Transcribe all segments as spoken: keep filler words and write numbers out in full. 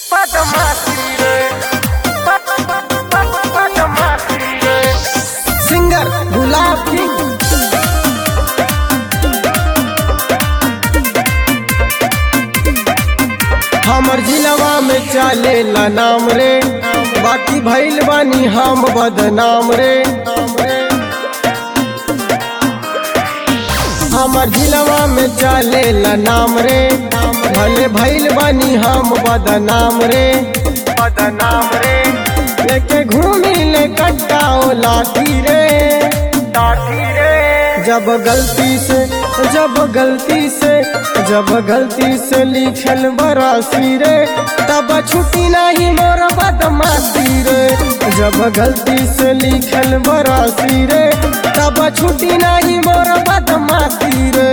Singer गुलाब king. हमर जिलवा में चलेला नाम रे, बाकी भइल बानी हम बदनाम रे। हमर जिलवा में चलेला नाम रे, भले भइल बानी हम बदनाम रे बदनाम रे। लेके घूमी ले कट्टाओ लाठी रे लाठी रे। जब गलती से जब गलती से जब गलती से लिखल बरासी रे, तब छुट्टी नहीं मोर बदमाशी रे। जब गलती से लिखल बरासी रे, तब छुट्टी नहीं मोर बदमाशी रे।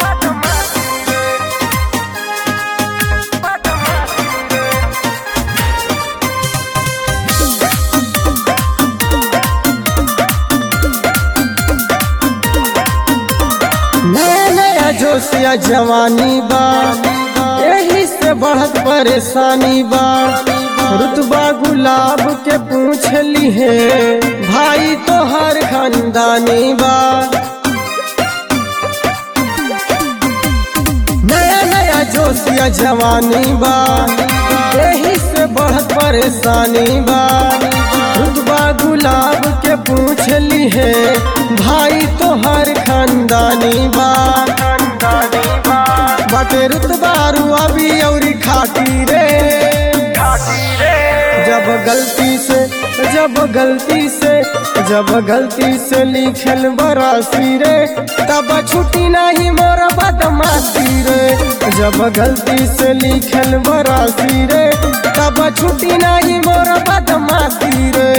जोशिया जवानी बा, यही से बढ़त परेशानी बा। रुतबा गुलाब के पूछ ली है, भाई तो हर खानदानी बा। नया नया जोशिया जवानी बा, यही से बढ़त परेशानी बा। रुतबा गुलाब के पूछ ली है, भाई तो हर खानदानी बा। बाटे रुतबा अभी औरी खाटी रे खाटी रे। जब गलती से जब गलती से जब गलती से लिखल बरासी रे, तब छुट्टी नहीं मोर बदमाशी रे। जब गलती से लिखल बरासी रे, तब छुट्टी नहीं मोर बदमाशी रे।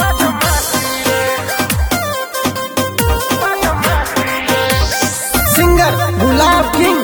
सिंगर गुलाब किंग।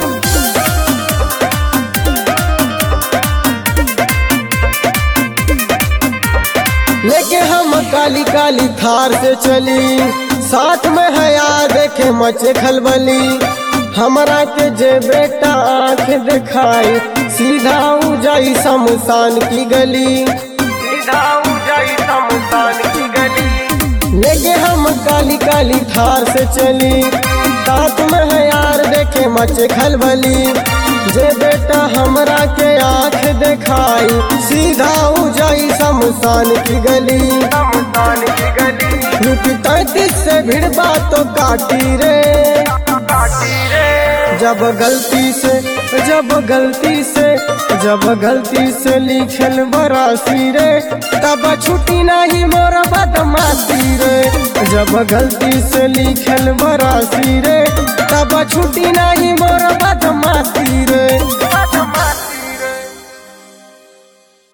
लेके हम काली काली थार से चली, साथ में हया देखे मचे खलबली। हमरा के जे बेटा आँख दिखाई, सीधा उजाई शमशान की गली सीधा उजाई शमशान की गली। लेके हम काली काली थार से चली, साथ में है यार देखे मचे खलबली। जे बेटा हमरा के आँख दिखाई, सीधा उजाई शमशान की गली शमशान की गली। यूपी तैतीस से भिड़बा तो काटी रे काटी रे। जब गलती से जब गलती से जब गलती से लिखल बरासी रे, तब छुट्टी नहीं मोर बदमाशी रे। जब गलती से लिखल बरासी रे, तब छुट्टी नहीं मोर बदमाशी।